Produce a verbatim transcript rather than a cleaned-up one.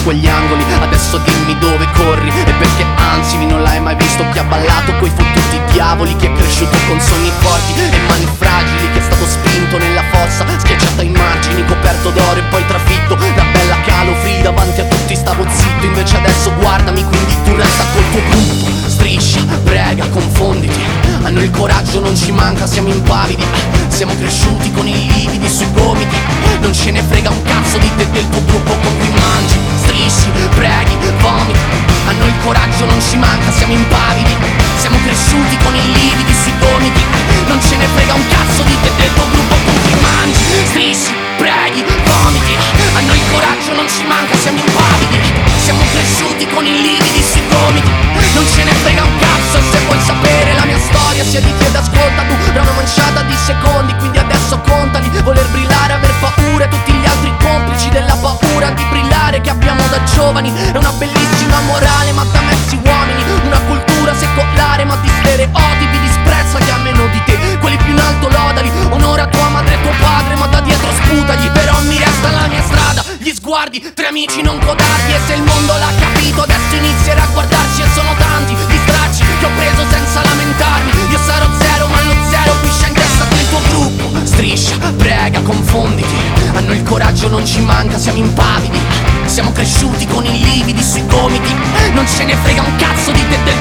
quegli angoli. Adesso dimmi dove corri e perché anzi non l'hai mai visto chi ha ballato coi fottuti diavoli, chi è cresciuto con sogni forti e mani fragili, chi è stato spinto nella fossa, schiacciato ai margini, coperto d'oro e poi trafitto da bella Calofri. Davanti a tutti stavo zitto, invece adesso guardami, quindi tu resta col tuo gruppo. Striscia, prega, confonditi, a noi il coraggio non ci manca, siamo impavidi, siamo cresciuti con i lividi sui gomiti. Non ce ne frega un cazzo di te e del tuo gruppo con cui mangi, strisci, preghi, vomiti. A noi il coraggio non ci manca, siamo impavidi, siamo cresciuti con i lividi sui gomiti. Non ce ne frega un cazzo di te e del tuo gruppo con cui mangi, strisci, preghi, vomiti. A noi il coraggio non ci manca, siamo impavidi, siamo cresciuti con i lividi sui gomiti. Non ce ne frega un cazzo, e se vuoi sapere la mia storia siediti ed ascolta, tu da una manciata di secondi, quindi adesso contali. Voler brillare, aver paura, tutti gli altri complici della paura di brillare che abbiamo da giovani. È una bellissima morale ma da mezzi uomini, una cultura secolare ma di stereotipi. Disprezza chi ha meno di te, quelli più in alto lodali. Onora tua madre e tuo padre ma da dietro sputagli. Però mi resta la mia strada, gli sguardi, tre amici non codardi. E se il mondo l'ha capito adesso inizierà a guardarci. E sono tanti gli stracci che ho preso senza lamentarmi. Io sarò zero ma lo zero qui c'è in testa del tuo gruppo. Striscia, prega, confonditi, a noi il coraggio non ci manca, siamo impavidi, siamo cresciuti con i lividi sui gomiti. Non ce ne frega un cazzo di te